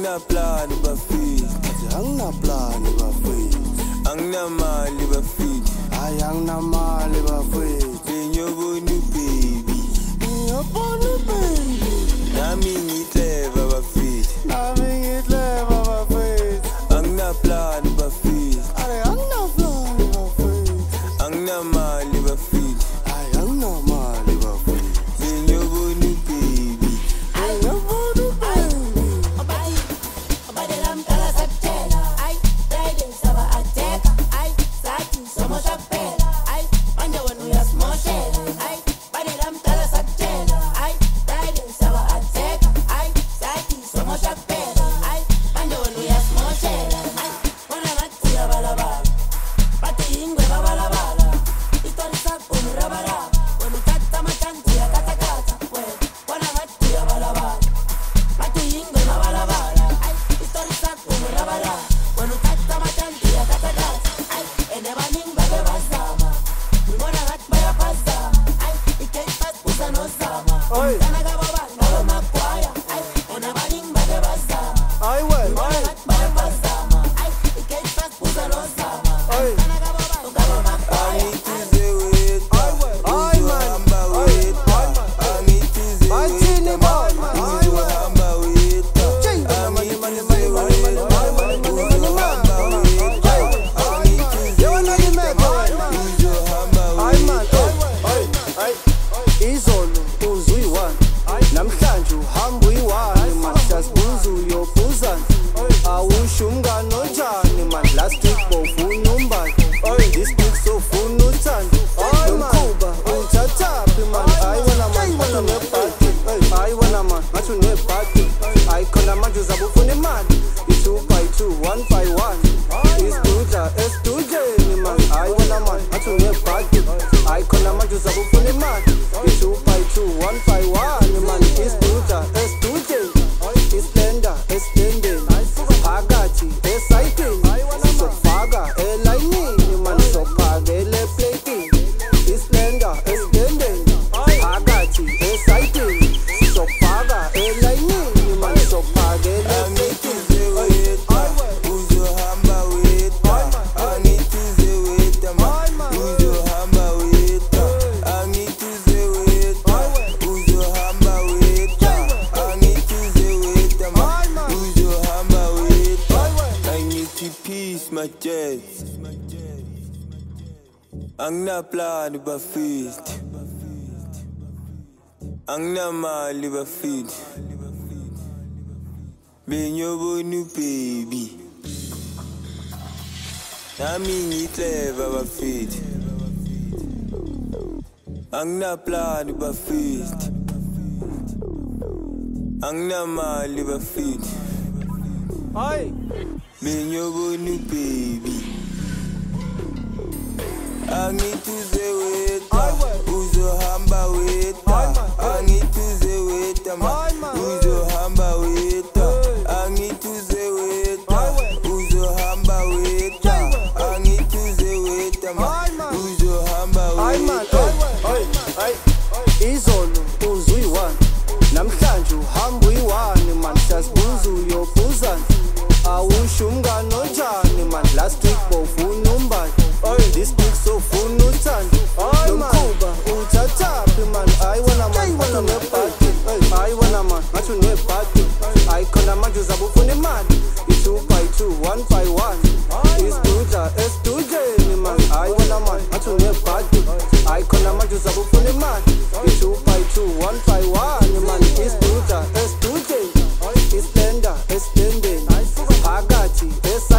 Anginaplani bafiki, anginaplani bafethu, anginamali bafiki, hayi anginamali bafethu, ngiyobona baby, ngiyabona baby, nami ngiclever bafiki, nami ngihleba bafethu, anginaplani bafiki, hayi anginaplani bafethu, anginamali bafiki, hayi anginamali bafethu, ngiyobona baby, ngiyabona baby. Obadela mdala sakutshela, ay, Friday saba ateka, ay, sathi somosha kuphela, ay, manje wena uyasimoshela, ay, badela mdala sakutshela, ay, Friday saba ateka, ay, sathi somosha kuphela, ay, manje wena uyasimoshela, ay, wena ngathi uyabalabala, bathi yingwe babalabala, itori sakho urabaraba, wena uthatha amachansi uyakatha-katha, wena ngathi uyabalabala, bathi yingwe babalabala, ay, itori sakho urabaraba, wena uthatha amachansi uyakatha-katha, ay, ene baningi bake bazama, ngibona ngathi bayaphazama, ay, i-gate pass busa nozama, umntana kababani ngabe magwaya, ay, ene baningi bake bazama, Hayi wena, ngibona ngathi bayaphazama, ay, i-gate pass busa nozama, umntana kababani ngabe magwaya, angithize weta, hayi man, uzohamba weta, angithize bathini weta, bona, hayi wena, uzohamba weta, angithize weta, uzohamba weta, angithize yona limeko wena, uzohamba hayi man, weta. izolo uzuyi-one, namhlanje uhamba uyi-one, man, siyasibuza uyobuzana, awusho umngane onjani, man, last week bowufuna umbani, this week sofuna uthando, nomkhuba uthathaphi, man, hayi wena man, ngathi unebhadi, hayi wena man, ngathi unebhadi, hayi khona manje uzabe ufuna imali, i-2 by 2, 1 by 1, isidudla esidudleni, man, hayi wena man, ngathi unebhadi, hayi khona manje uzabe ufuna imali, i-2 by 2, 1 by 1, man, isidudla esidudleni, islenda esilendeni, phakathi esayitini, sizokufaka elayinini, man, sizophakela epletini, islenda esilendeni, phakathi esayitini, sizokufaka elayinini, man, sizophakela Angithize weta, uzohamba weta, angithize weta, uzohamba weta, angithize weta, uzohamba weta, angithize weta, uzohamba weta. I need to peace my chest. Anginaplani bafiki, anginamali bafiki, ngiyobona baby, nami ngiclever bafiki, anginaplani bafiki, anginamali bafiki, hayi ngiyobona baby, angithize weta, uzohamba weta, angithize weta, uzohamba weta, angithize weta, uzohamba weta, angithize weta, uzohamba hayi man, weta. izolo uzuyi-one, namhlanje uhamba uyi-one, man, siyasibuza uyobuzana, awusho umngane onjani, man, last week bowufuna umbani, this week sofuna uthando, nomkhuba uthathaphi, man, hayi wena man, ngathi unebhadi, hayi wena man, ngathi unebhadi, hayi khona manje uzabe ufuna imali, i-2 by 2, 1 by 1, isidudla esidudleni, man, hayi wena man, ngathi unebhadi, hayi khona manje uzabe ufuna imali, i-2 by 2, 1 by 1, man, isidudla esidudleni, islenda esilendeni, phakathi